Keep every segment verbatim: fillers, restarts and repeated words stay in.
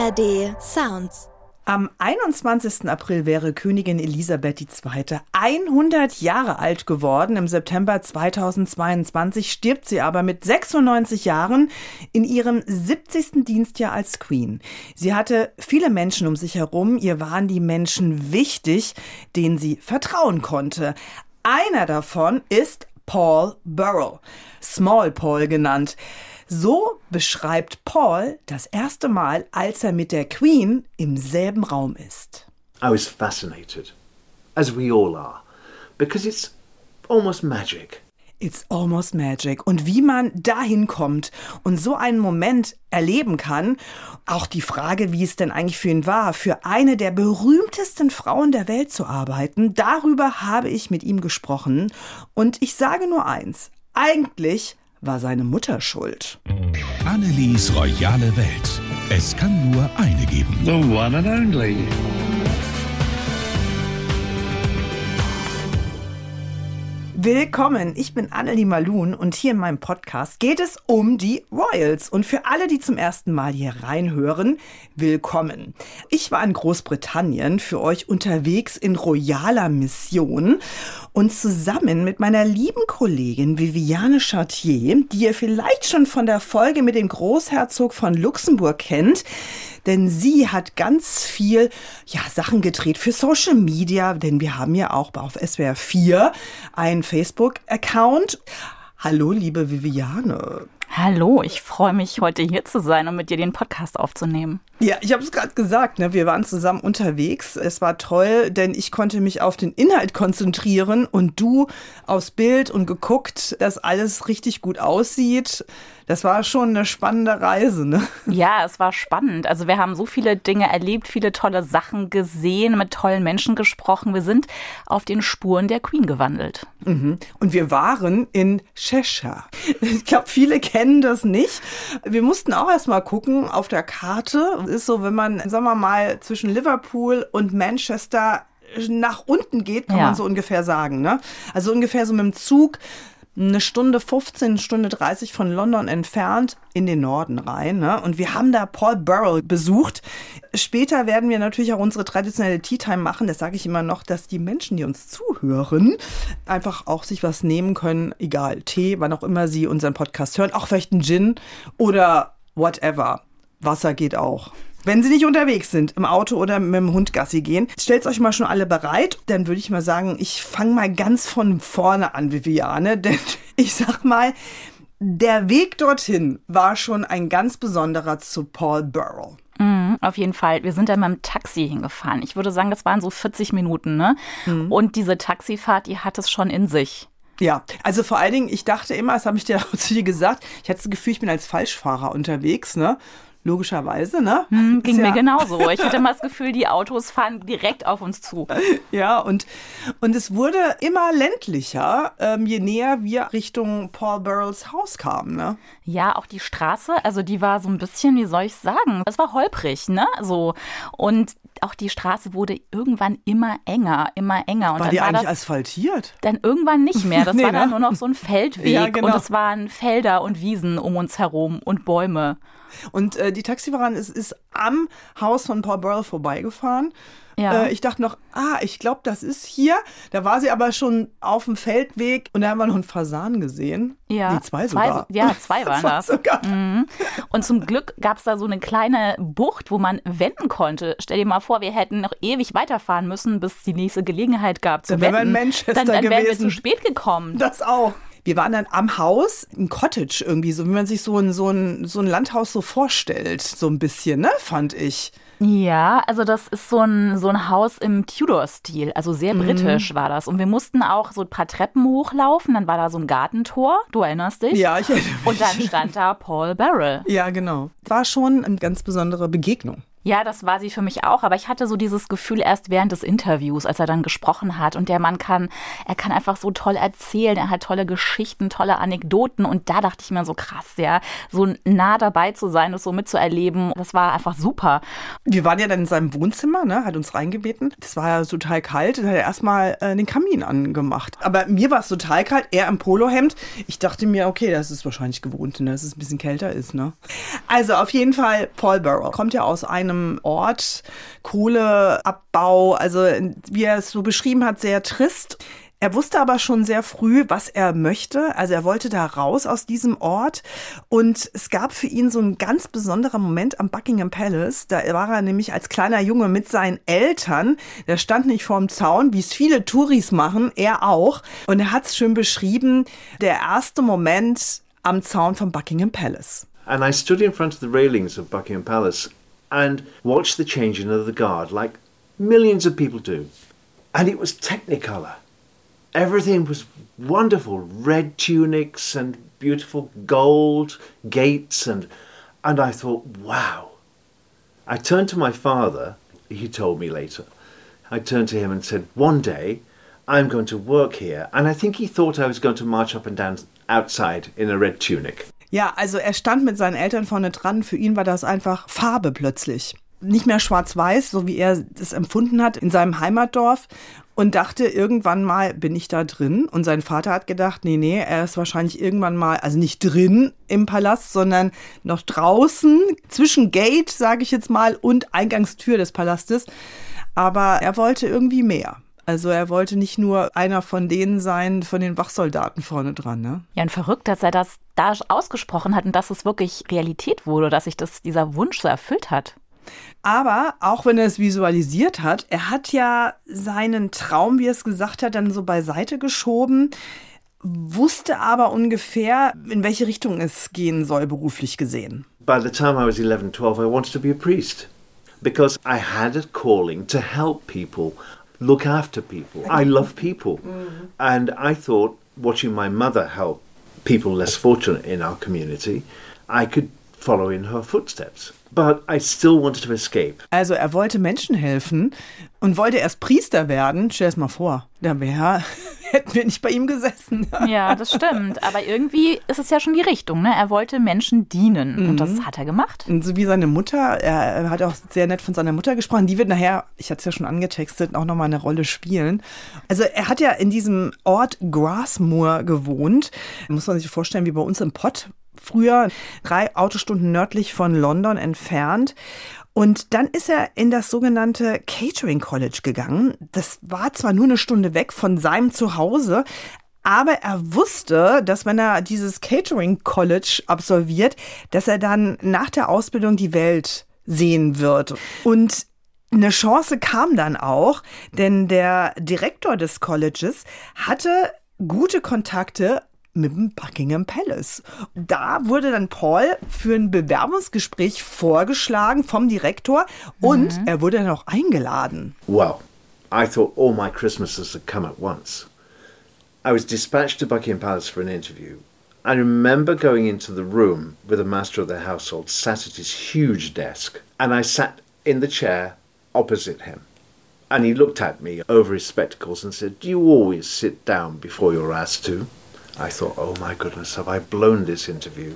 A R D Sounds. Am einundzwanzigsten April wäre Königin Elisabeth die Zweite hundert Jahre alt geworden. Im September zweitausendzweiundzwanzig stirbt sie aber mit sechsundneunzig Jahren in ihrem siebzigsten Dienstjahr als Queen. Sie hatte viele Menschen um sich herum. Ihr waren die Menschen wichtig, denen sie vertrauen konnte. Einer davon ist Paul Burrell, Small Paul genannt. So beschreibt Paul das erste Mal, als er mit der Queen im selben Raum ist. I was fascinated, as we all are, because it's almost magic. It's almost magic. Und wie man dahin kommt und so einen Moment erleben kann, auch die Frage, wie es denn eigentlich für ihn war, für eine der berühmtesten Frauen der Welt zu arbeiten, darüber habe ich mit ihm gesprochen. Und ich sage nur eins, eigentlich war seine Mutter schuld. Annelies royale Welt. Es kann nur eine geben. The one and only. Willkommen, ich bin Annelie Malun und hier in meinem Podcast geht es um die Royals. Und für alle, die zum ersten Mal hier reinhören, willkommen. Ich war in Großbritannien für euch unterwegs in royaler Mission und zusammen mit meiner lieben Kollegin Viviane Chartier, die ihr vielleicht schon von der Folge mit dem Großherzog von Luxemburg kennt, denn sie hat ganz viel ja, Sachen gedreht für Social Media, denn wir haben ja auch auf S W R vier einen Facebook-Account. Hallo, liebe Viviane. Hallo, ich freue mich, heute hier zu sein und mit dir den Podcast aufzunehmen. Ja, ich habe es gerade gesagt, ne? Wir waren zusammen unterwegs. Es war toll, denn ich konnte mich auf den Inhalt konzentrieren und du aufs Bild und geguckt, dass alles richtig gut aussieht. Das war schon eine spannende Reise, ne? Ja, es war spannend. Also wir haben so viele Dinge erlebt, viele tolle Sachen gesehen, mit tollen Menschen gesprochen. Wir sind auf den Spuren der Queen gewandelt. Mhm. Und wir waren in Cheshire. Ich glaube, viele kennen das nicht. Wir mussten auch erst mal gucken auf der Karte. Es ist so, wenn man, sagen wir mal, zwischen Liverpool und Manchester nach unten geht, kann ja. man so ungefähr sagen, ne? Also ungefähr so mit dem Zug eine Stunde fünfzehn, eine Stunde dreißig von London entfernt in den Norden rein. Ne? Und wir haben da Paul Burrell besucht. Später werden wir natürlich auch unsere traditionelle Tea Time machen. Das sage ich immer noch, dass die Menschen, die uns zuhören, einfach auch sich was nehmen können. Egal, Tee, wann auch immer sie unseren Podcast hören. Auch vielleicht einen Gin oder whatever. Wasser geht auch. Wenn Sie nicht unterwegs sind, im Auto oder mit dem Hund Gassi gehen, stellt euch mal schon alle bereit. Dann würde ich mal sagen, ich fange mal ganz von vorne an, Viviane. Denn ich sag mal, der Weg dorthin war schon ein ganz besonderer zu Paul Burrell. Mhm, auf jeden Fall. Wir sind da mit dem Taxi hingefahren. Ich würde sagen, das waren so vierzig Minuten. Ne? Mhm. Und diese Taxifahrt, die hat es schon in sich. Ja, also vor allen Dingen, ich dachte immer, das habe ich dir auch zu dir gesagt, ich hatte das Gefühl, ich bin als Falschfahrer unterwegs, ne? Logischerweise, ne? Hm, ging ja. mir genauso. Ich hatte immer das Gefühl, die Autos fahren direkt auf uns zu. Ja, und, und es wurde immer ländlicher, ähm, je näher wir Richtung Paul Burrells Haus kamen, ne? Ja, auch die Straße, also die war so ein bisschen, wie soll ich sagen, es war holprig, ne? So. Und auch die Straße wurde irgendwann immer enger, immer enger. Und war dann die war eigentlich das asphaltiert? Dann irgendwann nicht mehr. Das nee, war dann ne? nur noch so ein Feldweg. Ja, genau. Und es waren Felder und Wiesen um uns herum und Bäume. Und äh, die Taxifahrerin ist, ist am Haus von Paul Burrell vorbeigefahren. Ja. Äh, ich dachte noch, ah, ich glaube, das ist hier. Da war sie aber schon auf dem Feldweg und da haben wir noch einen Fasan gesehen. Ja, nee, zwei sogar. Zwei, ja, zwei waren zwei das. Sogar. Mhm. Und zum Glück gab es da so eine kleine Bucht, wo man wenden konnte. Stell dir mal vor, wir hätten noch ewig weiterfahren müssen, bis es die nächste Gelegenheit gab zu dann wenden. Dann wären wir in Manchester dann, dann wären wir gewesen. zu spät gekommen. Das auch. Wir waren dann am Haus, ein Cottage irgendwie, so wie man sich so ein, so ein, so ein Landhaus so vorstellt, so ein bisschen, ne, fand ich. Ja, also das ist so ein, so ein Haus im Tudor-Stil, also sehr britisch mhm. war das. Und wir mussten auch so ein paar Treppen hochlaufen, dann war da so ein Gartentor, du erinnerst dich? Ja, ich erinnere mich. Und dann stand da Paul Burrell. Ja, genau. War schon eine ganz besondere Begegnung. Ja, das war sie für mich auch, aber ich hatte so dieses Gefühl erst während des Interviews, als er dann gesprochen hat. Und der Mann kann, er kann einfach so toll erzählen, er hat tolle Geschichten, tolle Anekdoten. Und da dachte ich mir so krass, ja, so nah dabei zu sein, das so mitzuerleben, das war einfach super. Wir waren ja dann in seinem Wohnzimmer, ne, hat uns reingebeten. Das war ja total kalt, dann hat er erstmal äh, den Kamin angemacht. Aber mir war es total kalt, er im Polohemd. Ich dachte mir, okay, das ist wahrscheinlich gewohnt, ne, dass es ein bisschen kälter ist, ne. Also auf jeden Fall, Paul Burrell kommt ja aus einem einem Ort, Kohleabbau, also wie er es so beschrieben hat, sehr trist. Er wusste aber schon sehr früh, was er möchte. Also er wollte da raus aus diesem Ort. Und es gab für ihn so einen ganz besonderen Moment am Buckingham Palace. Da war er nämlich als kleiner Junge mit seinen Eltern. Der stand nicht vorm Zaun, wie es viele Touris machen, er auch. Und er hat es schön beschrieben, der erste Moment am Zaun vom Buckingham Palace. And I stood in front of the railings of Buckingham Palace and watched the changing of the guard, like millions of people do. And it was Technicolor. Everything was wonderful, red tunics and beautiful gold gates, and and I thought, wow. I turned to my father, he told me later. I turned to him and said, one day I'm going to work here. And I think he thought I was going to march up and down outside in a red tunic. Ja, also er stand mit seinen Eltern vorne dran. Für ihn war das einfach Farbe plötzlich. Nicht mehr schwarz-weiß, so wie er es empfunden hat in seinem Heimatdorf. Und dachte, irgendwann mal bin ich da drin. Und sein Vater hat gedacht, nee, nee, er ist wahrscheinlich irgendwann mal, also nicht drin im Palast, sondern noch draußen, zwischen Gate, sage ich jetzt mal, und Eingangstür des Palastes. Aber er wollte irgendwie mehr. Also er wollte nicht nur einer von denen sein, von den Wachsoldaten vorne dran, ne? Ja, und verrückt, dass er das da ausgesprochen hat und dass es wirklich Realität wurde, dass sich das, dieser Wunsch so erfüllt hat. Aber auch wenn er es visualisiert hat, er hat ja seinen Traum, wie er es gesagt hat, dann so beiseite geschoben, wusste aber ungefähr, in welche Richtung es gehen soll, beruflich gesehen. By the time I was eleven, twelve, I wanted to be a priest because I had a calling to help people, look after people. I love people. And I thought, watching my mother help people less fortunate in our community, I could follow in her footsteps. But I still wanted to escape. Also er wollte Menschen helfen und wollte erst Priester werden. Stell es mal vor, da wäre, hätten wir nicht bei ihm gesessen. Ja, das stimmt. Aber irgendwie ist es ja schon die Richtung, ne? Er wollte Menschen dienen und das hat er gemacht. Und so wie seine Mutter, er hat auch sehr nett von seiner Mutter gesprochen. Die wird nachher, ich hatte es ja schon angetextet, auch nochmal eine Rolle spielen. Also er hat ja in diesem Ort Grasmoor gewohnt. Muss man sich vorstellen, wie bei uns im Pott. Früher drei Autostunden nördlich von London entfernt. Und dann ist er in das sogenannte Catering College gegangen. Das war zwar nur eine Stunde weg von seinem Zuhause, aber er wusste, dass wenn er dieses Catering College absolviert, dass er dann nach der Ausbildung die Welt sehen wird. Und eine Chance kam dann auch, denn der Direktor des Colleges hatte gute Kontakte mit dem Buckingham Palace. Da wurde dann Paul für ein Bewerbungsgespräch vorgeschlagen vom Direktor und mhm. er wurde dann auch eingeladen. Well, I thought all my Christmases had come at once. I was dispatched to Buckingham Palace for an interview. I remember going into the room with the master of the household, sat at his huge desk, and I sat in the chair opposite him. And he looked at me over his spectacles and said, "Do you always sit down before you're asked to?" I thought, oh my goodness, have I blown this interview?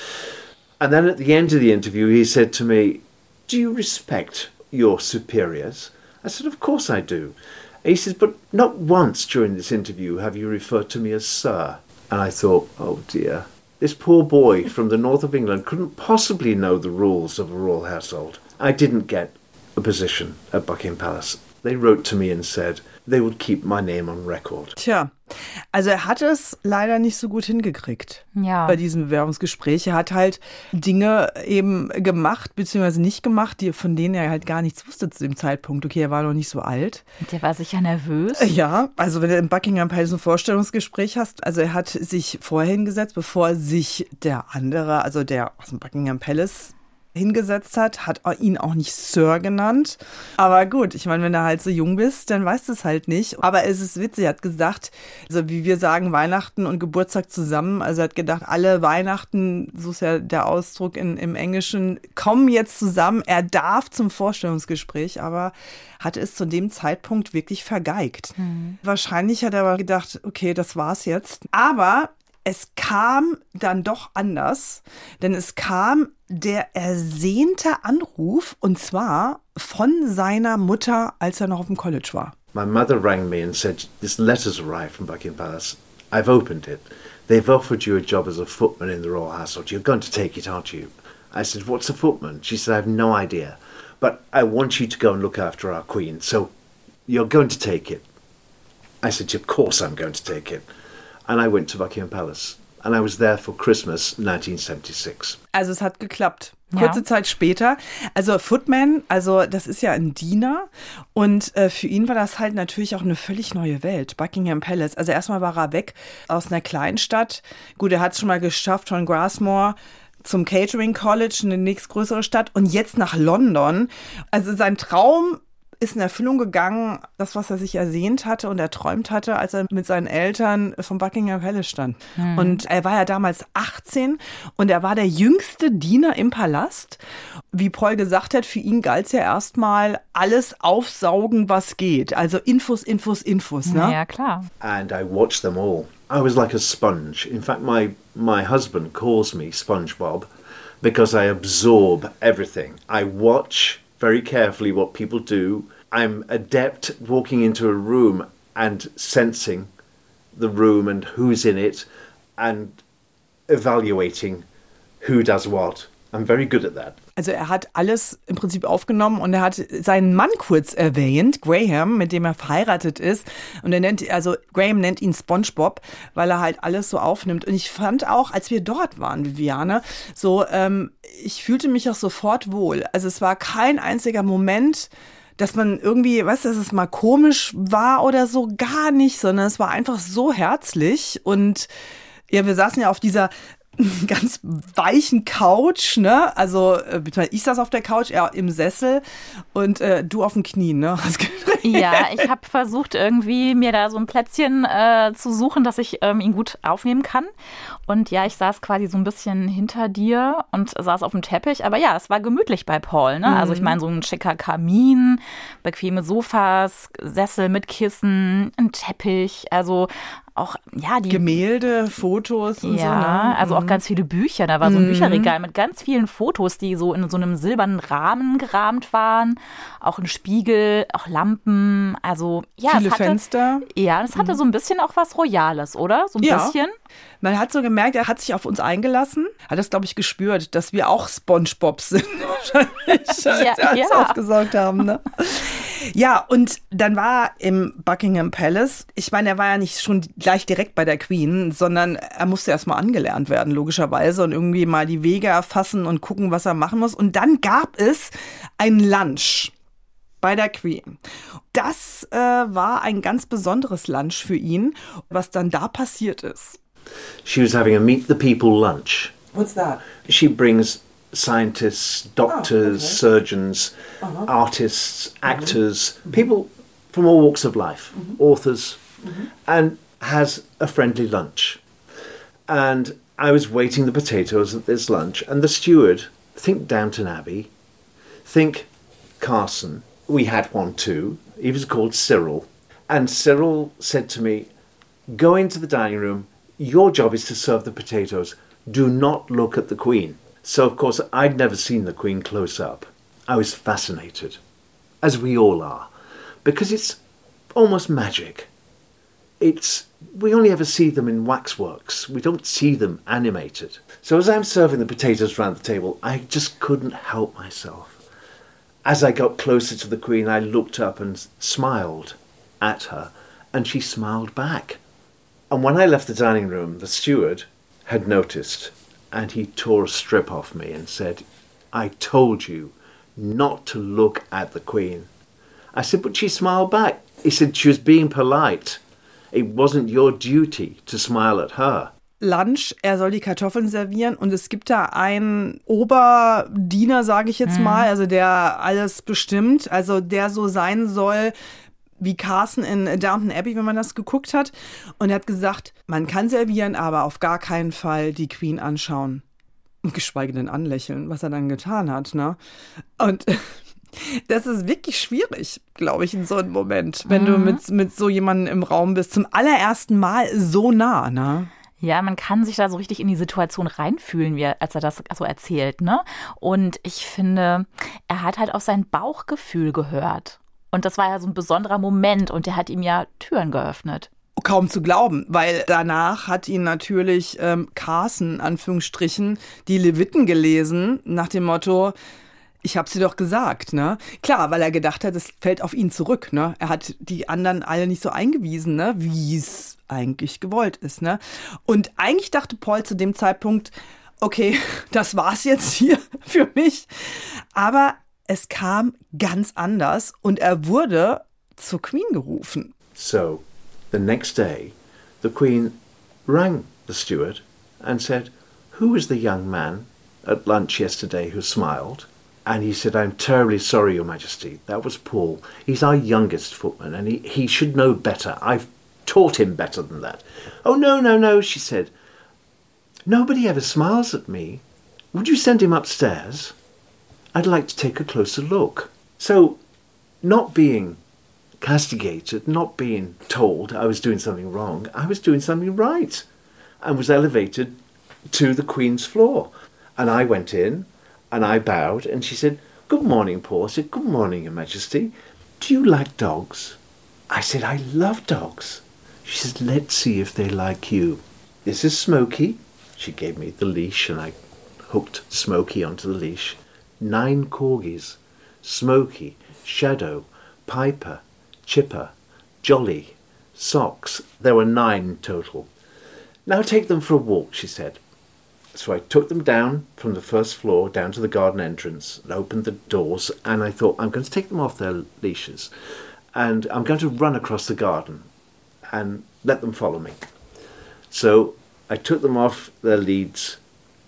And then at the end of the interview, he said to me, "Do you respect your superiors?" I said, "Of course I do." And he says, "But not once during this interview have you referred to me as sir." And I thought, oh dear, this poor boy from the north of England couldn't possibly know the rules of a royal household. I didn't get a position at Buckingham Palace. They wrote to me and said they would keep my name on record. Tja, also er hat es leider nicht so gut hingekriegt ja. bei diesem Bewerbungsgespräch. Er hat halt Dinge eben gemacht, beziehungsweise nicht gemacht, die, von denen er halt gar nichts wusste zu dem Zeitpunkt. Okay, er war noch nicht so alt. Der war sicher nervös. Ja, also wenn du im Buckingham Palace ein Vorstellungsgespräch hast, also er hat sich vorher hingesetzt, bevor sich der andere, also der aus dem Buckingham Palace hingesetzt hat, hat ihn auch nicht Sir genannt. Aber gut, ich meine, wenn du halt so jung bist, dann weißt du es halt nicht. Aber es ist witzig, er hat gesagt, also wie wir sagen, Weihnachten und Geburtstag zusammen. Also er hat gedacht, alle Weihnachten, so ist ja der Ausdruck in, im Englischen, kommen jetzt zusammen. Er darf zum Vorstellungsgespräch, aber hatte es zu dem Zeitpunkt wirklich vergeigt. Mhm. Wahrscheinlich hat er aber gedacht, okay, das war's jetzt. Aber es kam dann doch anders, denn es kam der ersehnte Anruf, und zwar von seiner Mutter, als er noch auf dem College war. My mother rang me and said, "This letter's arrived from Buckingham Palace. I've opened it. They've offered you a job as a footman in the royal household. You're going to take it, aren't you?" I said, "What's a footman?" She said, "I have no idea. but I want you to go and look after our queen, so you're going to take it. I said, of course I'm going to take it. And I went to Buckingham Palace. And I was there for Christmas nineteen seventy-six. Also es hat geklappt. Kurze ja. Zeit später. Also Footman, also das ist ja ein Diener. Und äh, für ihn war das halt natürlich auch eine völlig neue Welt. Buckingham Palace. Also erstmal war er weg aus einer Kleinstadt. Gut, er hat es schon mal geschafft von Grasmore zum Catering College, eine nächstgrößere Stadt. Und jetzt nach London. Also sein Traum ist in Erfüllung gegangen, das, was er sich ersehnt hatte und erträumt hatte, als er mit seinen Eltern vom Buckingham Palace stand. Hm. Und er war ja damals achtzehn und er war der jüngste Diener im Palast. Wie Paul gesagt hat, für ihn galt es ja erstmal alles aufsaugen, was geht. Also Infos, Infos, Infos. Ne? Ja, klar. And I watched them all. I was like a sponge. In fact, my, my husband calls me SpongeBob because I absorb everything. I watch very carefully what people do. I'm adept walking into a room and sensing the room and who's in it and evaluating who does what. I'm very good at that. Also er hat alles im Prinzip aufgenommen und er hat seinen Mann kurz erwähnt, Graham, mit dem er verheiratet ist. Und er nennt, also Graham nennt ihn SpongeBob, weil er halt alles so aufnimmt. Und ich fand auch, als wir dort waren, Viviane, so, ähm, ich fühlte mich auch sofort wohl. Also es war kein einziger Moment, dass man irgendwie, weißt du, dass es mal komisch war oder so, gar nicht, sondern es war einfach so herzlich. Und ja, wir saßen ja auf dieser ganz weichen Couch, ne? Also ich saß auf der Couch, er im Sessel und äh, du auf den Knien, ne? Ja, ich habe versucht irgendwie mir da so ein Plätzchen äh, zu suchen, dass ich ähm, ihn gut aufnehmen kann. Und ja, ich saß quasi so ein bisschen hinter dir und saß auf dem Teppich. Aber ja, es war gemütlich bei Paul, ne? Mhm. Also ich meine, so ein schicker Kamin, bequeme Sofas, Sessel mit Kissen, ein Teppich, also auch, ja, die Gemälde, Fotos und ja, so. Ne? Also auch ganz viele Bücher. Da war so ein mhm. Bücherregal mit ganz vielen Fotos, die so in so einem silbernen Rahmen gerahmt waren. Auch ein Spiegel, auch Lampen. Also ja, viele es hatte, Fenster. Ja, es hatte mhm. so ein bisschen auch was Royales, oder? So ein ja. bisschen. Man hat so gemerkt, er hat sich auf uns eingelassen. Hat das, glaube ich, gespürt, dass wir auch SpongeBobs sind. Wahrscheinlich, als ja, wir uns ja. aufgesaugt haben. Ne? Ja, und dann war er im Buckingham Palace. Ich meine, er war ja nicht schon gleich direkt bei der Queen, sondern er musste erst mal angelernt werden, logischerweise, und irgendwie mal die Wege erfassen und gucken, was er machen muss. Und dann gab es ein Lunch bei der Queen. Das äh, war ein ganz besonderes Lunch für ihn, was dann da passiert ist. She was having a Meet the People lunch. What's that? She brings scientists, doctors, oh, okay. surgeons, uh-huh. artists, actors, mm-hmm. people from all walks of life, mm-hmm. authors, mm-hmm. and has a friendly lunch. And I was waiting the potatoes at this lunch, and the steward, think Downton Abbey, think Carson. We had one too. He was called Cyril. And Cyril said to me, go into the dining room. Your job is to serve the potatoes. Do not look at the Queen. So, of course, I'd never seen the Queen close up. I was fascinated, as we all are, because it's almost magic. It's we only ever see them in waxworks. We don't see them animated. So as I'm serving the potatoes round the table, I just couldn't help myself. As I got closer to the Queen, I looked up and smiled at her, and she smiled back. And when I left the dining room, the steward had noticed, and he tore a strip off me and said, I told you not to look at the Queen. I said, but she smiled back. He said, she was being polite. It wasn't your duty to smile at her. Lunch, er soll die Kartoffeln servieren und es gibt da einen Oberdiener, sage ich jetzt mhm. mal, also der alles bestimmt, also der so sein soll wie Carson in Downton Abbey, wenn man das geguckt hat. Und er hat gesagt, man kann servieren, aber auf gar keinen Fall die Queen anschauen. Und geschweige denn anlächeln, was er dann getan hat. Ne? Und das ist wirklich schwierig, glaube ich, in so einem Moment, wenn mhm. du mit, mit so jemandem im Raum bist. Zum allerersten Mal so nah, ne? Ja, man kann sich da so richtig in die Situation reinfühlen, wie er, als er das so erzählt, ne? Und ich finde, er hat halt auf sein Bauchgefühl gehört. Und das war ja so ein besonderer Moment und der hat ihm ja Türen geöffnet. Kaum zu glauben, weil danach hat ihn natürlich ähm, Carson, Anführungsstrichen, die Leviten gelesen, nach dem Motto, Ich habe sie doch gesagt, ne? Klar, weil er gedacht hat, es fällt auf ihn zurück, ne? Er hat die anderen alle nicht so eingewiesen, ne? Wie es eigentlich gewollt ist, ne? Und eigentlich dachte Paul zu dem Zeitpunkt, okay, das war's jetzt hier für mich. Aber es kam ganz anders und er wurde zur Queen gerufen. So, the next day, the Queen rang the steward and said, "Who was the young man at lunch yesterday who smiled?" And he said, "I'm terribly sorry, Your Majesty. That was Paul. He's our youngest footman, and he, he should know better. I've taught him better than that." "Oh, no, no, no," she said. "Nobody ever smiles at me. Would you send him upstairs? I'd like to take a closer look." So, not being castigated, not being told I was doing something wrong, I was doing something right, and was elevated to the Queen's floor. And I went in, and I bowed, and she said, "Good morning, Paul." I said, "Good morning, Your Majesty. Do you like dogs?" I said, "I love dogs." She said, "Let's see if they like you. This is Smokey." She gave me the leash, and I hooked Smokey onto the leash. Nine corgis: Smokey, Shadow, Piper, Chipper, Jolly, Socks. There were nine total. "Now take them for a walk," she said. So I took them down from the first floor down to the garden entrance and opened the doors, and I thought, I'm going to take them off their leashes and I'm going to run across the garden and let them follow me. So I took them off their leads,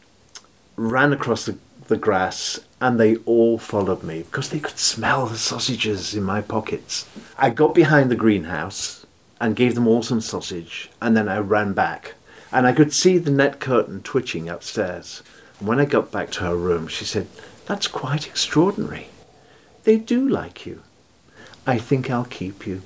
ran across the, the grass, and they all followed me because they could smell the sausages in my pockets. I got behind the greenhouse and gave them all some sausage, and then I ran back. And I could see the net curtain twitching upstairs. And when I got back to her room, she said, "That's quite extraordinary. They do like you. I think I'll keep you."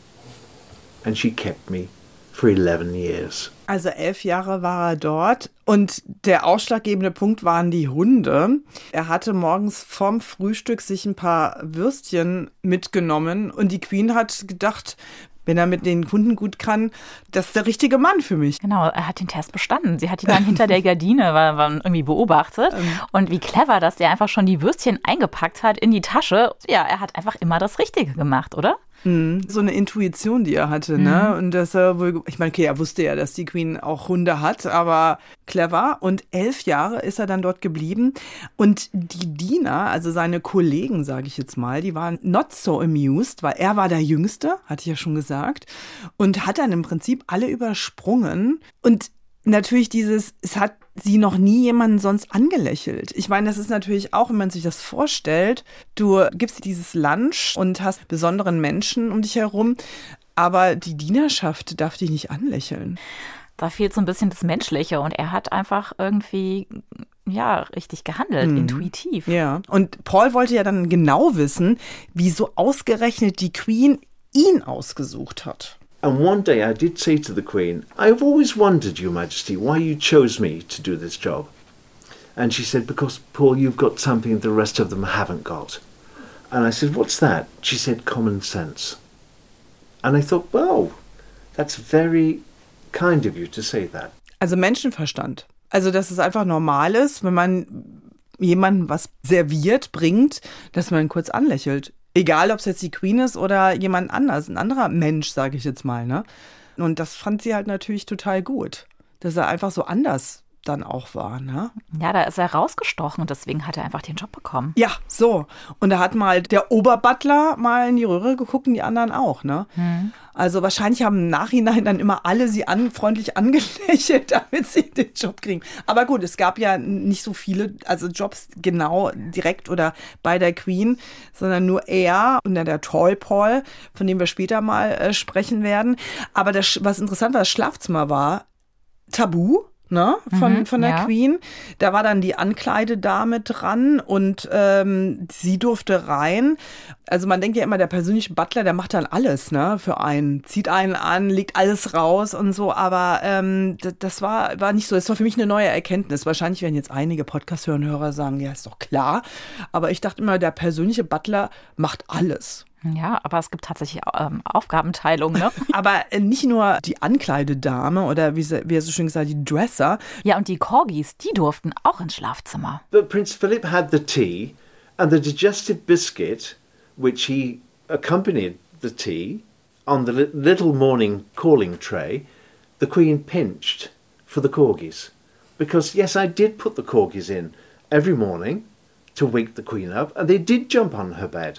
And she kept me for eleven years. Also elf Jahre war er dort und der ausschlaggebende Punkt waren die Hunde. Er hatte morgens vorm Frühstück sich ein paar Würstchen mitgenommen und die Queen hat gedacht, wenn er mit den Hunden gut kann, das ist der richtige Mann für mich. Genau, er hat den Test bestanden. Sie hat ihn dann hinter der Gardine war, war irgendwie beobachtet. Und wie clever, dass der einfach schon die Würstchen eingepackt hat in die Tasche. Ja, er hat einfach immer das Richtige gemacht, oder? So eine Intuition, die er hatte, ne? Mhm. Und dass er wohl, ich meine, okay, er wusste ja, dass die Queen auch Hunde hat, aber clever. Und elf Jahre ist er dann dort geblieben. Und die Diener, also seine Kollegen, sage ich jetzt mal, die waren not so amused, weil er war der Jüngste, hatte ich ja schon gesagt, und hat dann im Prinzip alle übersprungen. Und natürlich dieses, es hat sie noch nie jemanden sonst angelächelt. Ich meine, das ist natürlich auch, wenn man sich das vorstellt, du gibst dieses Lunch und hast besonderen Menschen um dich herum, aber die Dienerschaft darf dich nicht anlächeln. Da fehlt so ein bisschen das Menschliche und er hat einfach irgendwie, ja, richtig gehandelt, mhm. intuitiv. Ja, und Paul wollte ja dann genau wissen, wieso ausgerechnet die Queen ihn ausgesucht hat. And one day I did say to the Queen, "I've always wondered, Your Majesty, why you chose me to do this job." And she said, "Because, Paul, you've got something the rest of them haven't got." And I said, "What's that?" She said, "Common sense." And I thought, well, that's very kind of you to say that. Also Menschenverstand. Also, dass es einfach normal ist, wenn man jemandem was serviert, bringt, dass man ihn kurz anlächelt. Egal, ob es jetzt die Queen ist oder jemand anders, ein anderer Mensch, sage ich jetzt mal, ne? Und das fand sie halt natürlich total gut, dass er einfach so anders dann auch war, ne? Ja, da ist er rausgestochen und deswegen hat er einfach den Job bekommen. Ja, so. Und da hat mal der Oberbutler mal in die Röhre geguckt und die anderen auch, ne? Hm. Also wahrscheinlich haben im Nachhinein dann immer alle sie an, freundlich angelächelt, damit sie den Job kriegen. Aber gut, es gab ja nicht so viele, also Jobs genau direkt oder bei der Queen, sondern nur er und dann der Toy Paul, von dem wir später mal äh, sprechen werden. Aber das, was interessant war, das Schlafzimmer war tabu. Ne, von, mhm, von der ja. Queen. Da war dann die Ankleidedame dran und ähm, sie durfte rein. Also man denkt ja immer, der persönliche Butler, der macht dann alles, ne, für einen. Zieht einen an, legt alles raus und so, aber ähm, das, das war, war nicht so. Das war für mich eine neue Erkenntnis. Wahrscheinlich werden jetzt einige Podcast-Hörer sagen, ja, ist doch klar. Aber ich dachte immer, der persönliche Butler macht alles. Ja, aber es gibt tatsächlich ähm, Aufgabenteilung, ne? Aber nicht nur die Ankleidedame oder wie, sie, wie er so schön gesagt hat, die Dresser. Ja, und die Corgis, die durften auch ins Schlafzimmer. But Prince Philip had the tea And the digestive biscuit, which he accompanied the tea on the li- little morning calling tray, the Queen pinched for the corgis. Because, yes, I did put the corgis in every morning to wake the Queen up, and they did jump on her bed.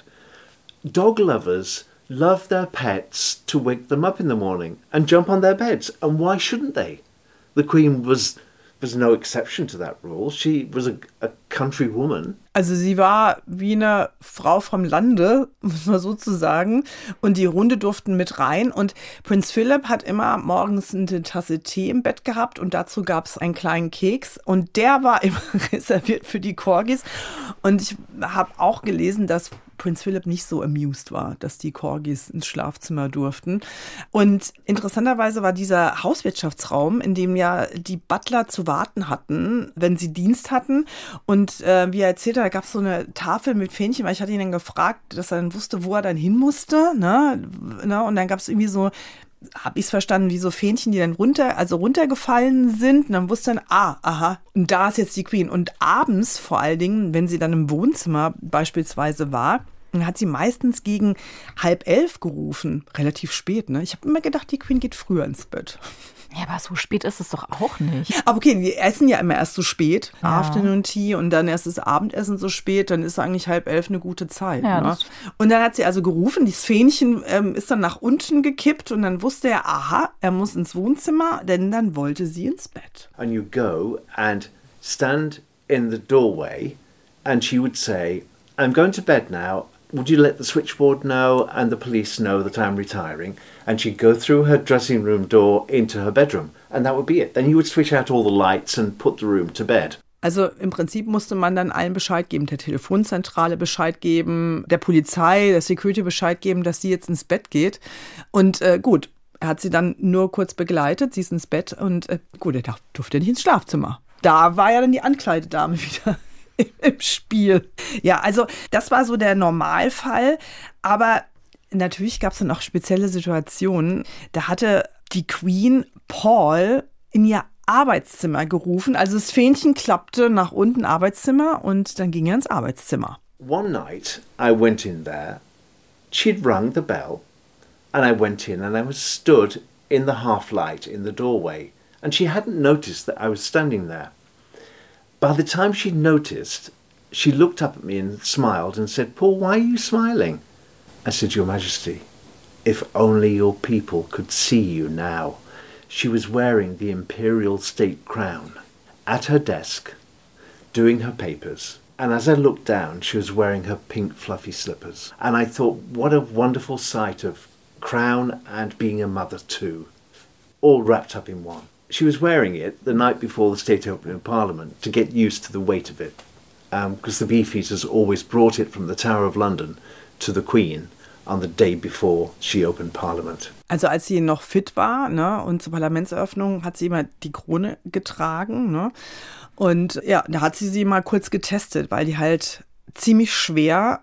Dog lovers love their pets to wake them up in the morning and jump on their beds. And why shouldn't they? The Queen was was no exception to that rule. She was a, a country woman. Also sie war wie eine Frau vom Lande, muss man so zu sagen. Und die Hunde durften mit rein. Und Prinz Philip hat immer morgens eine Tasse Tee im Bett gehabt. Und dazu gab es einen kleinen Keks. Und der war immer reserviert für die Corgis. Und ich habe auch gelesen, dass Prinz Philip nicht so amused war, dass die Corgis ins Schlafzimmer durften. Und interessanterweise war dieser Hauswirtschaftsraum, in dem ja die Butler zu warten hatten, wenn sie Dienst hatten. Und äh, wie er erzählte, da gab es so eine Tafel mit Fähnchen, weil ich hatte ihn dann gefragt, dass er dann wusste, wo er dann hin musste. Ne? Ne? Und dann gab es irgendwie so, habe ich es verstanden, wie so Fähnchen, die dann runter, also runtergefallen sind. Und dann wusste er, ah, aha, und da ist jetzt die Queen. Und abends vor allen Dingen, wenn sie dann im Wohnzimmer beispielsweise war, dann hat sie meistens gegen halb elf gerufen. Relativ spät, ne? Ich habe immer gedacht, die Queen geht früher ins Bett. Ja, aber so spät ist es doch auch nicht. Aber okay, die essen ja immer erst so spät. Ja. Afternoon Tea und dann erst das Abendessen so spät. Dann ist eigentlich halb elf eine gute Zeit. Ja, ne? Und dann hat sie also gerufen, das Fähnchen ähm, ist dann nach unten gekippt und dann wusste er, aha, er muss ins Wohnzimmer, denn dann wollte sie ins Bett. And you go and stand in the doorway and she would say, I'm going to bed now. Would you let the switchboard know and the police know that I'm retiring? And she'd go through her dressing room door into her bedroom. And that would be it. Then you would switch out all the lights and put the room to bed. Also im Prinzip musste man dann allen Bescheid geben, der Telefonzentrale Bescheid geben, der Polizei, der Security Bescheid geben, dass sie jetzt ins Bett geht. Und äh, gut, er hat sie dann nur kurz begleitet, sie ist ins Bett und äh, gut, er durfte nicht ins Schlafzimmer. Da war ja dann die Ankleidedame wieder im Spiel. Ja, also das war so der Normalfall, aber natürlich gab es dann auch spezielle Situationen. Da hatte die Queen Paul in ihr Arbeitszimmer gerufen. Also das Fähnchen klappte nach unten, Arbeitszimmer, und dann ging er ins Arbeitszimmer. One night I went in there, she'd rung the bell, and I went in and I was stood in the half light in the doorway, and she hadn't noticed that I was standing there. By the time she noticed, she looked up at me and smiled and said, Paul, why are you smiling? I said, Your Majesty, if only your people could see you now. She was wearing the imperial state crown at her desk, doing her papers. And as I looked down, she was wearing her pink fluffy slippers. And I thought, what a wonderful sight of crown and being a mother too, all wrapped up in one. She was wearing it the night before the state opening of Parliament to get used to the weight of it, because um, the Beefeaters always brought it from the Tower of London to the Queen on the day before she opened Parliament. Also als sie noch fit war, ne, und zur Parlamentseröffnung hat sie immer die Krone getragen, ne? Und ja, da hat sie sie mal kurz getestet, weil die halt ziemlich schwer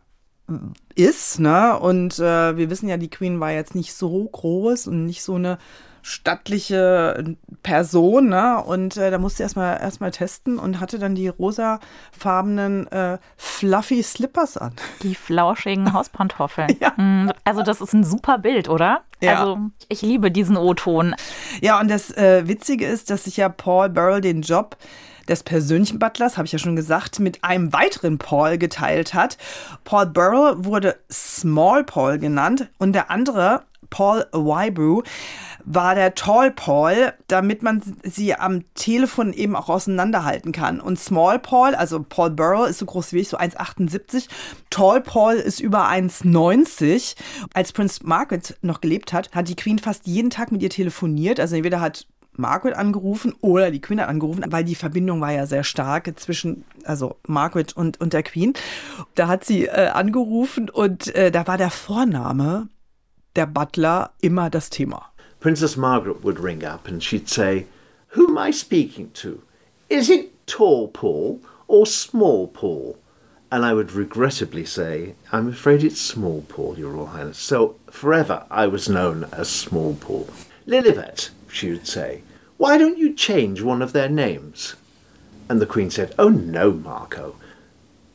ist, ne? Und äh, wir wissen ja, die Queen war jetzt nicht so groß und nicht so eine stattliche Person, ne? Und äh, da musste sie erstmal erstmal testen und hatte dann die rosafarbenen äh, fluffy Slippers an. Die flauschigen Hauspantoffeln. Ja. Also das ist ein super Bild, oder? Ja. Also ich liebe diesen O-Ton. Ja, und das äh, Witzige ist, dass sich ja Paul Burrell den Job des persönlichen Butlers, habe ich ja schon gesagt, mit einem weiteren Paul geteilt hat. Paul Burrell wurde Small Paul genannt und der andere, Paul Wybrew, war der Tall Paul, damit man sie am Telefon eben auch auseinanderhalten kann. Und Small Paul, also Paul Burrell, ist so groß wie ich, so eins Komma achtundsiebzig. Tall Paul ist über eins Komma neunzig. Als Prinz Margaret noch gelebt hat, hat die Queen fast jeden Tag mit ihr telefoniert. Also entweder hat Margaret angerufen oder die Queen hat angerufen, weil die Verbindung war ja sehr stark zwischen, also Margaret und, und der Queen. Da hat sie äh, angerufen und äh, da war der Vorname der Butler immer das Thema. Princess Margaret would ring up and she'd say, Who am I speaking to? Is it Tall Paul or Small Paul? And I would regrettably say, I'm afraid it's Small Paul, Your Royal Highness. So forever I was known as Small Paul. Lilibet, she would say, why don't you change one of their names? And the Queen said, oh no, Marco.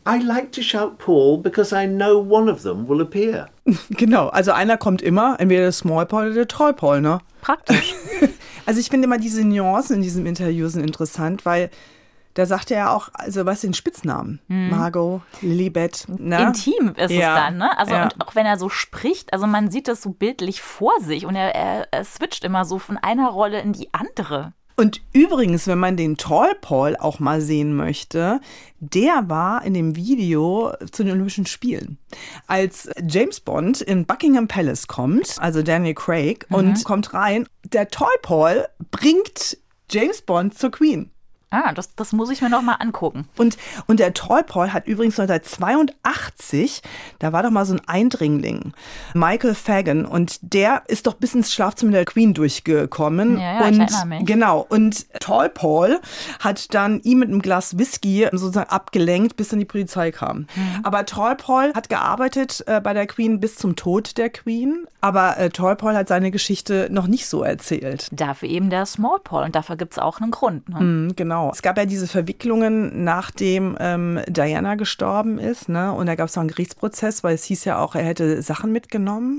I like to shout Paul because I know one of them will appear. Genau, also einer kommt immer, entweder der Small Paul oder der Tall Paul, ne? Praktisch. Also ich finde immer diese Nuancen in diesem Interview sind interessant, weil da sagt er ja auch, also was sind Spitznamen? Hm. Margot, Lilibet. Ne? Intim ist ja. es dann, ne? Also ja. und auch wenn er so spricht, also man sieht das so bildlich vor sich und er, er, er switcht immer so von einer Rolle in die andere. Und übrigens, wenn man den Tall Paul auch mal sehen möchte, der war in dem Video zu den Olympischen Spielen. Als James Bond in Buckingham Palace kommt, also Daniel Craig, mhm. und kommt rein, der Tall Paul bringt James Bond zur Queen. Ah, das, das muss ich mir noch mal angucken. Und, und der Tall Paul hat übrigens neunzehnhundertzweiundachtzig, da war doch mal so ein Eindringling, Michael Fagan, und der ist doch bis ins Schlafzimmer der Queen durchgekommen. Ja, ja, und, ich erinnere mich. Genau, und Tall Paul hat dann ihn mit einem Glas Whisky sozusagen abgelenkt, bis dann die Polizei kam. Mhm. Aber Tall Paul hat gearbeitet äh, bei der Queen bis zum Tod der Queen, aber äh, Tall Paul hat seine Geschichte noch nicht so erzählt. Dafür eben der Small Paul und dafür gibt es auch einen Grund. Ne? Mhm, genau. Es gab ja diese Verwicklungen, nachdem ähm, Diana gestorben ist, ne? Und da gab es auch einen Gerichtsprozess, weil es hieß ja auch, er hätte Sachen mitgenommen.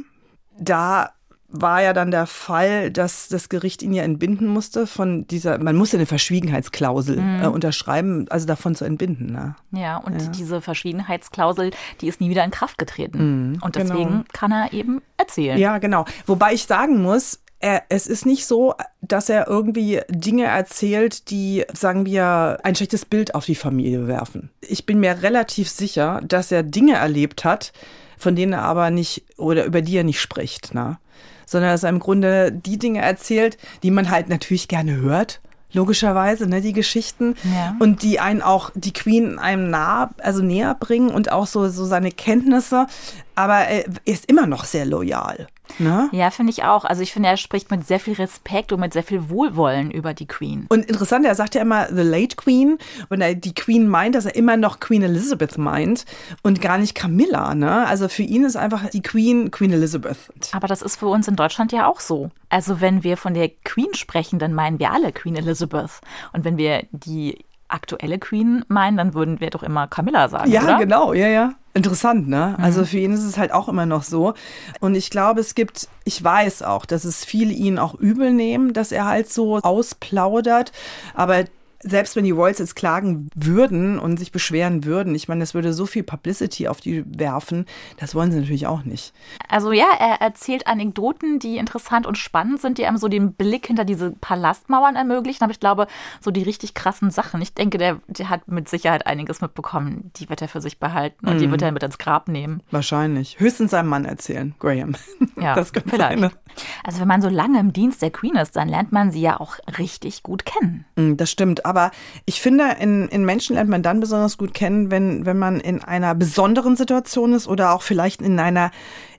Da war ja dann der Fall, dass das Gericht ihn ja entbinden musste von dieser, man musste eine Verschwiegenheitsklausel mhm. äh, unterschreiben, also davon zu entbinden. Ne? Ja, und ja. diese Verschwiegenheitsklausel, die ist nie wieder in Kraft getreten. Mhm, und deswegen genau. kann er eben erzählen. Ja, genau. Wobei ich sagen muss, Er, es ist nicht so, dass er irgendwie Dinge erzählt, die, sagen wir, ein schlechtes Bild auf die Familie werfen. Ich bin mir relativ sicher, dass er Dinge erlebt hat, von denen er aber nicht, oder über die er nicht spricht, ne? Sondern dass er im Grunde die Dinge erzählt, die man halt natürlich gerne hört. Logischerweise, ne, die Geschichten. Ja. Und die einen auch, die Queen einem nah, also näher bringen und auch so, so seine Kenntnisse. Aber er ist immer noch sehr loyal. Ne? Ja, finde ich auch. Also ich finde, er spricht mit sehr viel Respekt und mit sehr viel Wohlwollen über die Queen. Und interessant, er sagt ja immer The Late Queen. Wenn er die Queen meint, dass er immer noch Queen Elizabeth meint und gar nicht Camilla. Ne? Also für ihn ist einfach die Queen Queen Elizabeth. Aber das ist für uns in Deutschland ja auch so. Also wenn wir von der Queen sprechen, dann meinen wir alle Queen Elizabeth. Und wenn wir die aktuelle Queen meinen, dann würden wir doch immer Camilla sagen, ja, oder? Ja, genau, ja, ja. Interessant, ne? Mhm. Also für ihn ist es halt auch immer noch so. Und ich glaube, es gibt, ich weiß auch, dass es viele ihn auch übel nehmen, dass er halt so ausplaudert. Aber selbst wenn die Royals jetzt klagen würden und sich beschweren würden, ich meine, das würde so viel Publicity auf die werfen, das wollen sie natürlich auch nicht. Also ja, er erzählt Anekdoten, die interessant und spannend sind, die einem so den Blick hinter diese Palastmauern ermöglichen. Aber ich glaube, so die richtig krassen Sachen, ich denke, der, der hat mit Sicherheit einiges mitbekommen. Die wird er für sich behalten und mhm. die wird er mit ins Grab nehmen. Wahrscheinlich. Höchstens seinem Mann erzählen, Graham. Ja, das könnte vielleicht. sein. Also wenn man so lange im Dienst der Queen ist, dann lernt man sie ja auch richtig gut kennen. Das stimmt, aber ich finde, in, in Menschen lernt man dann besonders gut kennen, wenn, wenn man in einer besonderen Situation ist oder auch vielleicht in einer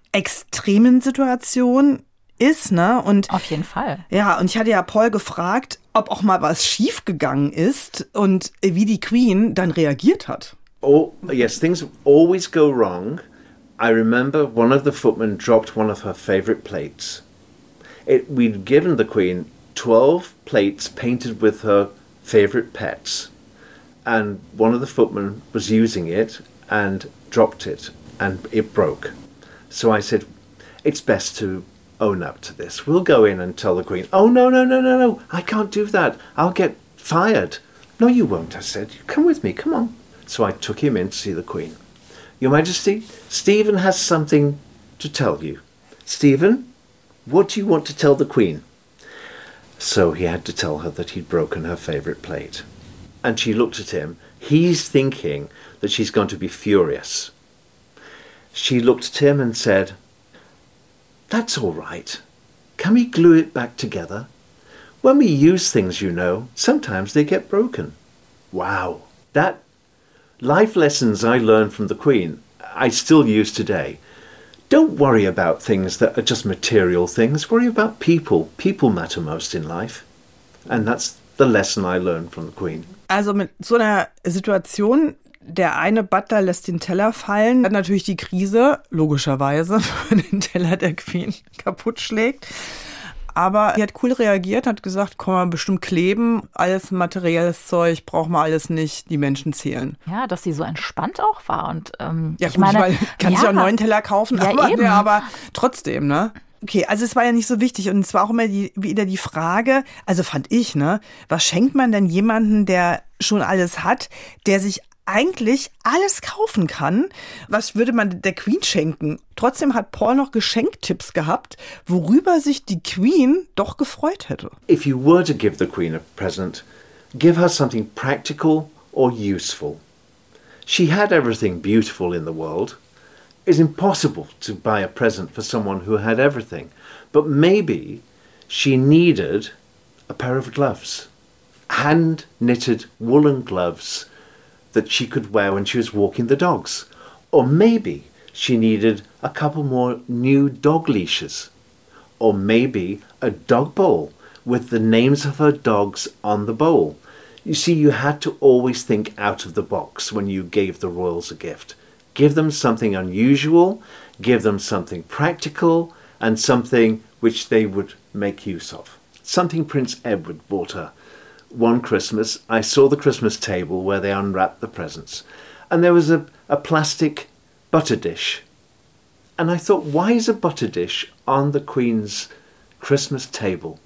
extremen Situation ist, ne? Und auf jeden Fall. Ja, und ich hatte ja Paul gefragt, ob auch mal was schiefgegangen ist und wie die Queen dann reagiert hat. Oh, yes, things always go wrong. I remember one of the footmen dropped one of her favorite plates. It, we'd given the Queen twelve plates painted with her favorite pets, and one of the footmen was using it and dropped it, and it broke. So I said, it's best to own up to this. We'll go in and tell the Queen. Oh, no, no, no, no, no, I can't do that. I'll get fired. No, you won't, I said. You come with me, come on. So I took him in to see the Queen. Your Majesty, Stephen has something to tell you. Stephen, what do you want to tell the Queen? So he had to tell her that he'd broken her favourite plate. And she looked at him. He's thinking that she's going to be furious. She looked at him and said, that's all right. Can we glue it back together? When we use things, you know, sometimes they get broken. Wow. That life lessons I learned from the Queen, I still use today. Don't worry about things that are just material things. Worry about people. People matter most in life. And that's the lesson I learned from the Queen. Also mit so einer Situation, der eine Butler lässt den Teller fallen, hat natürlich die Krise, logischerweise, wenn den Teller der Queen kaputt schlägt. Aber sie hat cool reagiert, hat gesagt, kann man bestimmt kleben, alles materielles Zeug, braucht man alles nicht, die Menschen zählen. Ja, dass sie so entspannt auch war. Und ähm, ja, ich gut, meine, ich meine, kann ja, ich auch einen neuen Teller kaufen, ja, aber, eben. Ja, aber trotzdem, ne? Okay, also es war ja nicht so wichtig und es war auch immer die, wieder die Frage, also fand ich, ne, was schenkt man denn jemanden, der schon alles hat, der sich eigentlich alles kaufen kann? Was würde man der Queen schenken? Trotzdem hat Paul noch Geschenktipps gehabt, worüber sich die Queen doch gefreut hätte. If you were to give the Queen a present, give her something practical or useful. She had everything beautiful in the world. It's impossible to buy a present for someone who had everything. But maybe she needed a pair of gloves. Hand-knitted woolen gloves that she could wear when she was walking the dogs. Or maybe she needed a couple more new dog leashes. Or maybe a dog bowl with the names of her dogs on the bowl. You see, you had to always think out of the box when you gave the royals a gift. Give them something unusual, give them something practical, and something which they would make use of. Something Prince Edward bought her. One Christmas, I saw the Christmas table where they unwrapped the presents, and there was a, a plastic butter dish. And I thought, why is a butter dish on the Queen's Christmas table?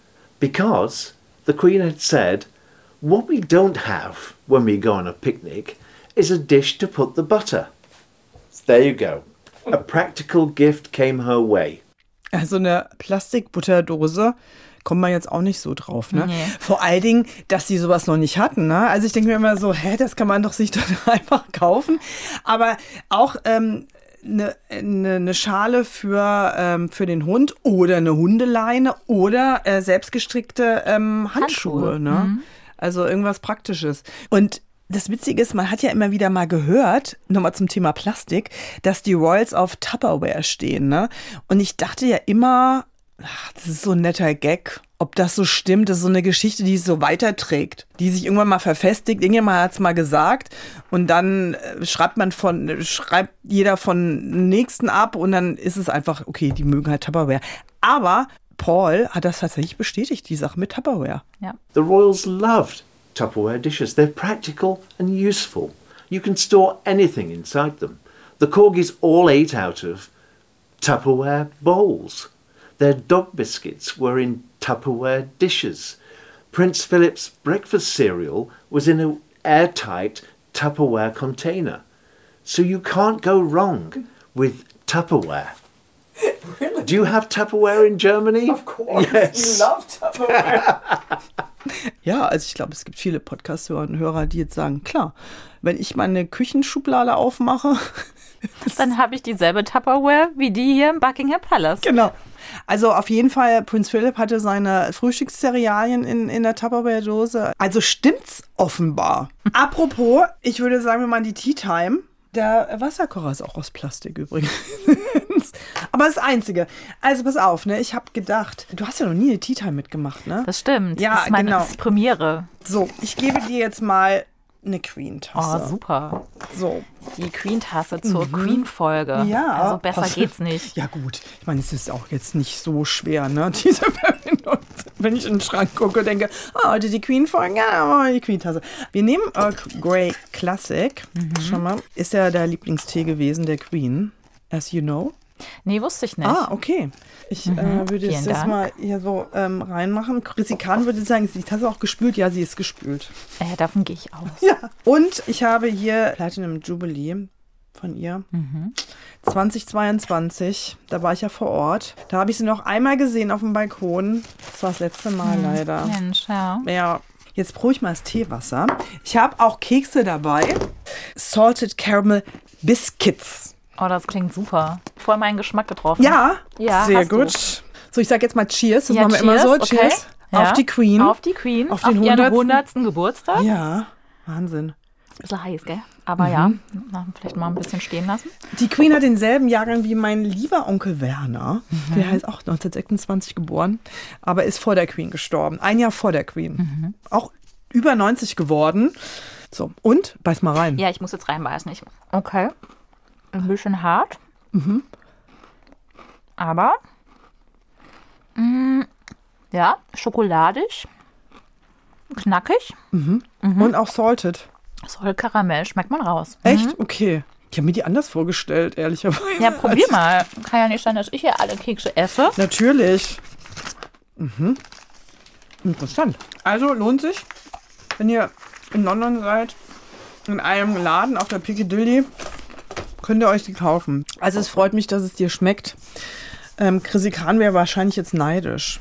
Because the Queen had said, what we don't have when we go on a picnic is a dish to put the butter. There you go. A practical gift came her way. Also eine Plastikbutterdose kommt man jetzt auch nicht so drauf, ne? Nee. Vor allen Dingen, dass sie sowas noch nicht hatten, ne? Also ich denke mir immer so, hä, das kann man doch sich doch einfach kaufen. Aber auch ähm, eine, eine, eine Schale für, ähm, für den Hund oder eine Hundeleine oder äh, selbstgestrickte ähm, Handschuhe, Handschuhe. ne? Mhm. Also irgendwas Praktisches. Und das Witzige ist, man hat ja immer wieder mal gehört, nochmal zum Thema Plastik, dass die Royals auf Tupperware stehen, ne? Und ich dachte ja immer, ach, das ist so ein netter Gag. Ob das so stimmt, das ist so eine Geschichte, die es so weiterträgt, die sich irgendwann mal verfestigt. Irgendjemand hat es mal gesagt und dann schreibt man von, schreibt jeder von Nächsten ab und dann ist es einfach, okay, die mögen halt Tupperware. Aber Paul hat das tatsächlich bestätigt, die Sache mit Tupperware. Ja. The royals loved Tupperware dishes. They're practical and useful. You can store anything inside them. The corgis all ate out of Tupperware bowls. Their dog biscuits were in Tupperware dishes. Prince Philip's breakfast cereal was in an airtight Tupperware container. So you can't go wrong with Tupperware. Really? Do you have Tupperware in Germany? Of course, Yes. you love Tupperware. Ja, also ich glaube, es gibt viele Podcast-Hörer und Hörer, die jetzt sagen, klar, wenn ich meine Küchenschublade aufmache. Dann habe ich dieselbe Tupperware wie die hier im Buckingham Palace. Genau. Also auf jeden Fall, Prinz Philipp hatte seine Frühstückscerealien in, in der Tupperware-Dose. Also stimmt's offenbar. Apropos, ich würde sagen, wir machen die Tea Time. Der Wasserkocher ist auch aus Plastik übrigens. Aber das Einzige. Also pass auf, ne? Ich habe gedacht, du hast ja noch nie eine Tea Time mitgemacht, ne? Das stimmt. Ja, das ist meine genau. das ist Premiere. So, ich gebe dir jetzt mal eine Queen-Tasse. Oh, super. So. Die Queen-Tasse zur mhm. Queen-Folge. Ja. Also besser pass. geht's nicht. Ja gut, ich meine, es ist auch jetzt nicht so schwer, ne, diese Verbindung. Wenn ich in den Schrank gucke, denke, oh, heute die Queen-Folge, ja, oh, die Queen-Tasse. Wir nehmen Earl Grey Classic. Mhm. Schau mal, ist ja der Lieblingstee gewesen der Queen, as you know. Nee, wusste ich nicht. Ah, okay. Ich mhm. äh, würde Vielen es jetzt Dank. mal hier so ähm, reinmachen. Chrissy Kahn würde sagen, ist die Tasse auch gespült? Ja, sie ist gespült. Äh, davon gehe ich aus. Ja. Und ich habe hier Platinum Jubilee von ihr. Mhm. zweitausendzweiundzwanzig, da war ich ja vor Ort. Da habe ich sie noch einmal gesehen auf dem Balkon. Das war das letzte Mal mhm. leider. Mensch, ja. Ja. Jetzt probiere ich mal das Teewasser. Ich habe auch Kekse dabei. Salted Caramel Biscuits. Oh, das klingt super. Voll meinen Geschmack getroffen. Ja, ja sehr hast gut. Du. So, ich sage jetzt mal Cheers. Das ja, machen wir cheers. immer so. Okay. Cheers. Ja. Auf die Queen. Auf die Queen. Auf Auf, den ihren hundertsten. hundertsten Geburtstag. Ja, Wahnsinn. Bisschen heiß, gell? Aber mhm. ja, na, vielleicht mal ein bisschen stehen lassen. Die Queen hat denselben Jahrgang wie mein lieber Onkel Werner. Mhm. Der ist auch neunzehnhundertsechsundzwanzig geboren, aber ist vor der Queen gestorben. Ein Jahr vor der Queen. Mhm. Auch über neunzig geworden. So, und? Beiß mal rein. Ja, ich muss jetzt reinbeißen. Ich, okay. Ein bisschen hart. Mhm. Aber mh, Ja, schokoladig, knackig. Mhm. Mhm. Und auch salted. Soll Karamell, schmeckt man raus. Echt? Mhm. Okay. Ich habe mir die anders vorgestellt, ehrlicherweise. Ja, probier mal. Kann ja nicht sein, dass ich hier alle Kekse esse. Natürlich. Mhm. Interessant. Also lohnt sich, wenn ihr in London seid, in einem Laden auf der Piccadilly, könnt ihr euch die kaufen. Also es freut mich, dass es dir schmeckt. Ähm, Chrissy Kahn wäre wahrscheinlich jetzt neidisch.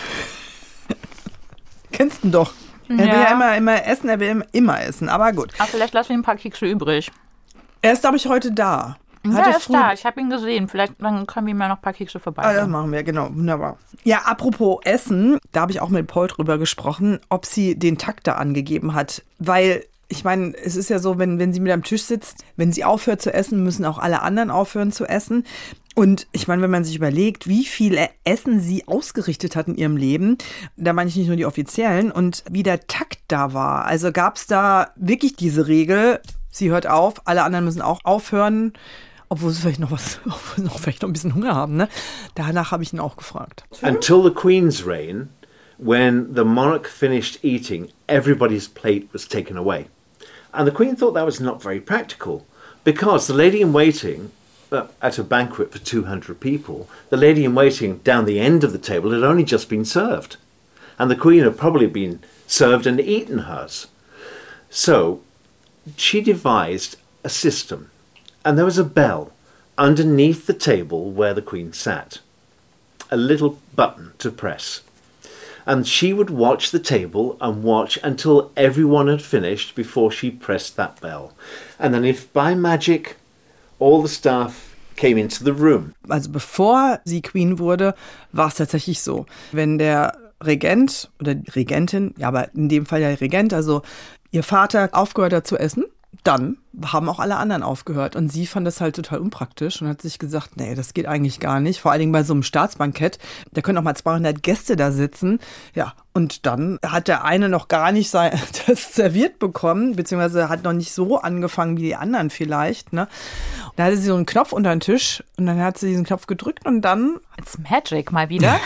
Kennst du ihn doch. Er will ja, ja immer, immer essen, er will immer, immer essen, aber gut. Ach, vielleicht lassen wir ein paar Kekse übrig. Er ist, glaube ich, heute da. Ja, Hatte er ist da. Ich habe ihn gesehen. Vielleicht dann können wir mal noch ein paar Kekse vorbei. Ah, das machen wir, genau. Wunderbar. Ja, apropos Essen, da habe ich auch mit Paul drüber gesprochen, ob sie den Takt da angegeben hat. Weil, ich meine, es ist ja so, wenn, wenn sie mit am Tisch sitzt, wenn sie aufhört zu essen, müssen auch alle anderen aufhören zu essen. Und ich meine, wenn man sich überlegt, wie viel Essen sie ausgerichtet hat in ihrem Leben, da meine ich nicht nur die Offiziellen, und wie der Takt da war. Also gab es da wirklich diese Regel, sie hört auf, alle anderen müssen auch aufhören, obwohl sie vielleicht noch was, obwohl sie noch vielleicht noch ein bisschen Hunger haben, ne? Danach habe ich ihn auch gefragt. Until the Queen's reign, when the monarch finished eating, everybody's plate was taken away. And the Queen thought that was not very practical, because the lady in waiting, uh, at a banquet for two hundred people, the lady in waiting down the end of the table had only just been served. And the Queen had probably been served and eaten hers. So she devised a system. And there was a bell underneath the table where the Queen sat. A little button to press. And she would watch the table and watch until everyone had finished before she pressed that bell. And then if by magic all the staff came into the room. Also bevor sie Queen wurde, war es tatsächlich so. Wenn der Regent oder die Regentin, ja, aber in dem Fall ja Regent, also ihr Vater aufgehört hat zu essen, dann haben auch alle anderen aufgehört. Und sie fand das halt total unpraktisch und hat sich gesagt, nee, das geht eigentlich gar nicht. Vor allen Dingen bei so einem Staatsbankett, da können auch mal zweihundert Gäste da sitzen. Ja, und dann hat der eine noch gar nicht sein, das serviert bekommen, beziehungsweise hat noch nicht so angefangen wie die anderen vielleicht. Ne? Da hatte sie so einen Knopf unter den Tisch und dann hat sie diesen Knopf gedrückt und dann... It's magic mal wieder.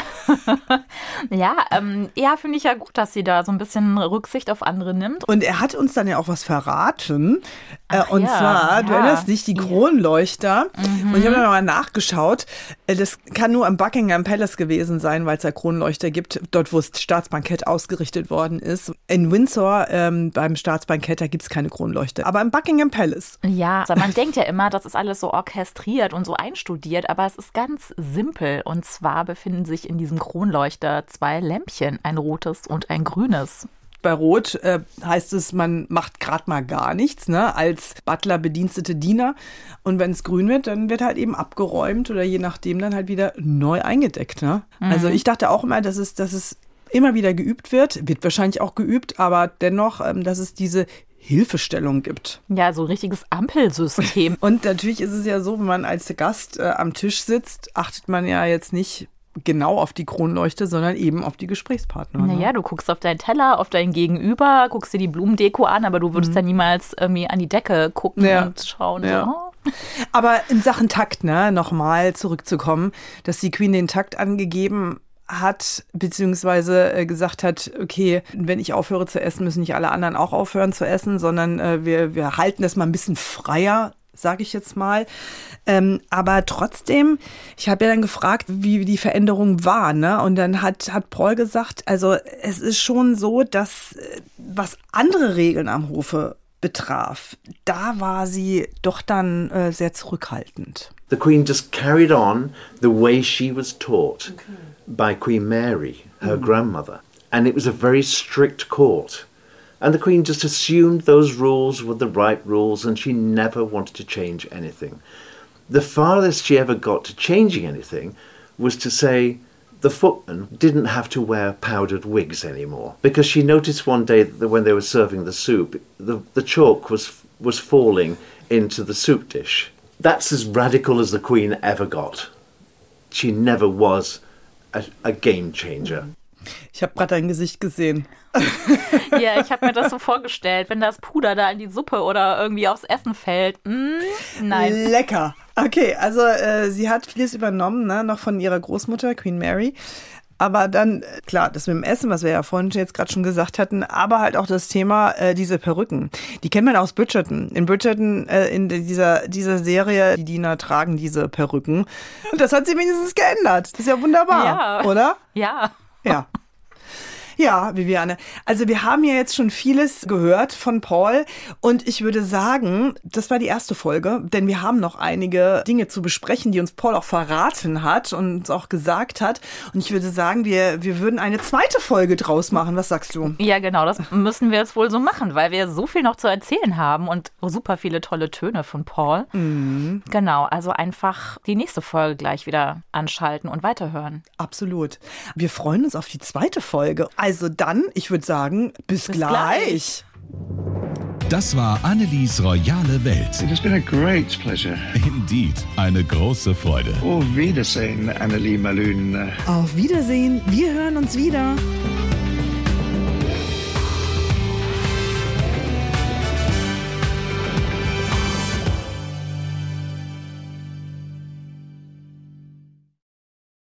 ja, ähm, ja, finde ich ja gut, dass sie da so ein bisschen Rücksicht auf andere nimmt. Und er hat uns dann ja auch was verraten. Ach, und ja, zwar, ja. du erinnerst dich, die Kronleuchter. Mhm. Und ich habe dann mal nachgeschaut. Das kann nur am Buckingham Palace gewesen sein, weil es da Kronleuchter gibt, dort wo das Staatsbankett ausgerichtet worden ist. In Windsor ähm, beim Staatsbankett, da gibt es keine Kronleuchter. Aber im Buckingham Palace. Ja, also man denkt ja immer, das ist alles so orchestriert und so einstudiert, aber es ist ganz simpel. Und zwar befinden sich in diesem Kronleuchter zwei Lämpchen, ein rotes und ein grünes. Bei Rot äh, heißt es, man macht gerade mal gar nichts, ne, als Butler, Bedienstete, Diener. Und wenn es grün wird, dann wird halt eben abgeräumt oder je nachdem dann halt wieder neu eingedeckt. Ne? Mhm. Also ich dachte auch immer, dass es, dass es immer wieder geübt wird, wird wahrscheinlich auch geübt, aber dennoch, ähm, dass es diese Hilfestellung gibt. Ja, so ein richtiges Ampelsystem. Und natürlich ist es ja so, wenn man als Gast äh, am Tisch sitzt, achtet man ja jetzt nicht genau auf die Kronleuchte, sondern eben auf die Gesprächspartner. Ne? Naja, du guckst auf deinen Teller, auf dein Gegenüber, guckst dir die Blumendeko an, aber du würdest mhm. ja niemals irgendwie an die Decke gucken ja. und schauen. Ja. So. Aber in Sachen Takt, ne, nochmal zurückzukommen, dass die Queen den Takt angegeben hat, beziehungsweise gesagt hat, okay, wenn ich aufhöre zu essen, müssen nicht alle anderen auch aufhören zu essen, sondern äh, wir, wir halten das mal ein bisschen freier, sage ich jetzt mal. Ähm, aber trotzdem, ich habe ja dann gefragt, wie die Veränderung war, ne? Und dann hat, hat Paul gesagt, also es ist schon so, dass was andere Regeln am Hofe betraf, da war sie doch dann äh, sehr zurückhaltend. The Queen just carried on the way she was taught okay. by Queen Mary, her mm. grandmother. And it was a very strict court. And the Queen just assumed those rules were the right rules and she never wanted to change anything. The farthest she ever got to changing anything was to say the footmen didn't have to wear powdered wigs anymore. Because she noticed one day that when they were serving the soup, the, the chalk was, was falling into the soup dish. That's as radical as the Queen ever got. She never was a, a game changer. Ich habe gerade dein Gesicht gesehen. Ja, ich habe mir das so vorgestellt, wenn das Puder da in die Suppe oder irgendwie aufs Essen fällt. Mm, nein. Lecker. Okay, also äh, sie hat vieles übernommen, ne, noch von ihrer Großmutter, Queen Mary. Aber dann, klar, das mit dem Essen, was wir ja vorhin jetzt gerade schon gesagt hatten, aber halt auch das Thema, äh, diese Perücken. Die kennt man aus Bridgerton. In Bridgerton, äh, in dieser, dieser Serie, die Diener tragen diese Perücken. Und das hat sie wenigstens geändert. Das ist ja wunderbar, ja. oder? Ja. Ja. Ja, Viviane. Also wir haben ja jetzt schon vieles gehört von Paul und ich würde sagen, das war die erste Folge, denn wir haben noch einige Dinge zu besprechen, die uns Paul auch verraten hat und uns auch gesagt hat. Und ich würde sagen, wir, wir würden eine zweite Folge draus machen. Was sagst du? Ja, genau, das müssen wir jetzt wohl so machen, weil wir so viel noch zu erzählen haben und super viele tolle Töne von Paul. Mhm. Genau, also einfach die nächste Folge gleich wieder anschalten und weiterhören. Absolut. Wir freuen uns auf die zweite Folge. Also dann, ich würde sagen, bis, bis gleich. gleich. Das war Annelies royale Welt. It has been a great pleasure. Indeed, eine große Freude. Auf Wiedersehen, Annelie Malün. Auf Wiedersehen, wir hören uns wieder.